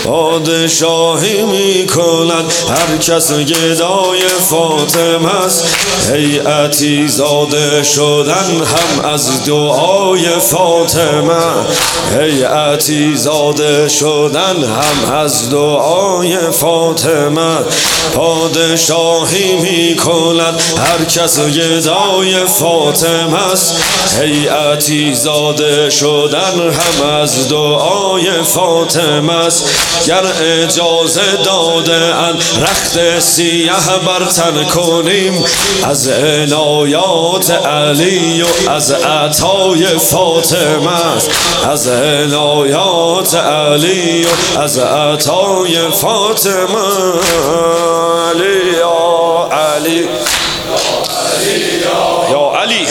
پادشاهی می کند هر کس گدای فاطمه است. هیئتی زاده شدن هم از دعای فاطمه، هیئتی زاده شدن هم از دعای فاطمه. پادشاهی می کند هر کس گدای فاطمه است. هیئتی زاده شدن هم از دعای فاطمه است. گر اجازه داده اند رخت سیه بر تن کنیم، از عنایات علی و از عطای فاطمه است. از عنایات علی و از عطای فاطمه. علی یا علی یا علی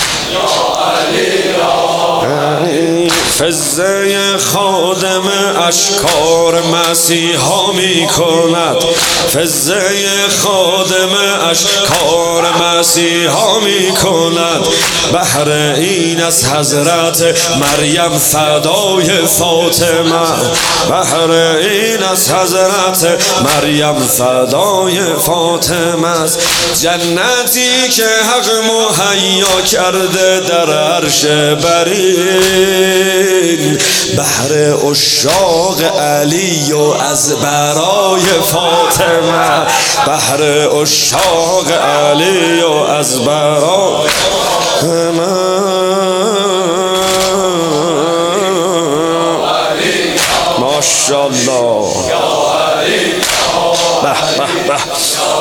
فزه خادم اشکار مسیحا می کند، فزه خادم اشکار مسیحا می کند. بهر این از حضرت مریم فدای فاطمه، بهر این از حضرت مریم فدای فاطمه است. جنتی که حق مهیا کرده در عرش برین، بهر عشاق علی و از برای فاطمه، بهر عشاق علی و از برای ماشاءالله. به به به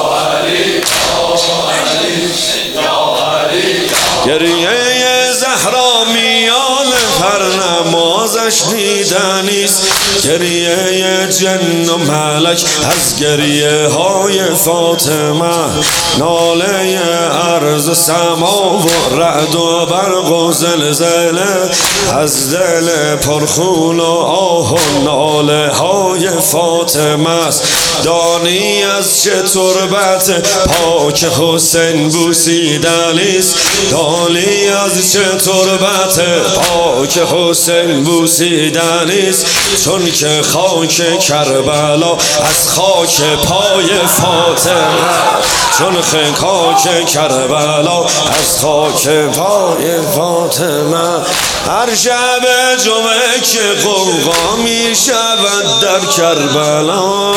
گریه زهرا میان هر نمازش دیدنیست. گریه جن و ملک از گریه های فاطمه، ناله ارض و سما و رعد و برق و زلزله از دل پرخون و آه و ناله های فاطمه است. دانی از چه تربت پاک حسین بوسیدنیست، دانی از چه تربت پاک حسین بوسیدنیست. چون که خاک کربلا از خاک پای فاطمه، چون که خاک کربلا از خاک پای فاطمه. هر شب جمعه که غوغا می شود در کربلا،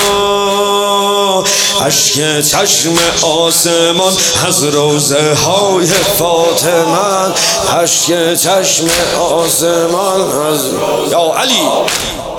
اشک چشم آسمان از روضه های فاطمه، اشک چشم آسمان از یا علی